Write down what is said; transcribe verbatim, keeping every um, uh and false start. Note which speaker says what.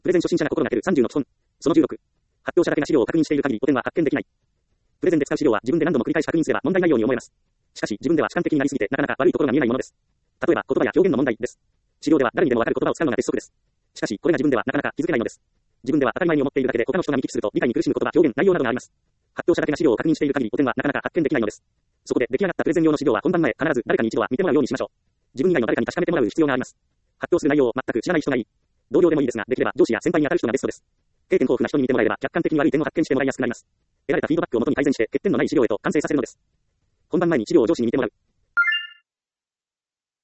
Speaker 1: プレゼン初心者が心がけるさんじゅうの基本。そのじゅうろく。発表者だけが資料を確認している限り汚点は発見できない。プレゼンで使う資料は自分で何度も繰り返し確認すれば問題ないように思えます。しかし自分では主観的になりすぎてなかなか悪いところが見えないものです。例えば言葉や表現の問題です。資料では誰にでもわかる言葉を使うのが鉄則です。しかしこれが自分ではなかなか気づけないのです。自分では当たり前に思っているだけで他の人が見聞きすると理解に苦しむ言葉、表現、内容などがあります。発表者だけが資料を確認している限り汚点はなかなか発見できないのです。そこで出来上がったプレゼン用の資料は本番前必ず誰かに一度は見てもらうようにしましょう。自分以外の誰かに確かめてもらう必要があります。発表する内容を全く知らない人がいい。同僚でもいいですが、できれば上司や先輩に当たる人がベストです。経験豊富な人に見てもらえれば客観的に悪い点を発見してもらいやすくなります。得られたフィードバックをもとに改善して欠点のない資料へと完成させるのです。本番前に資料を上司に見てもらう。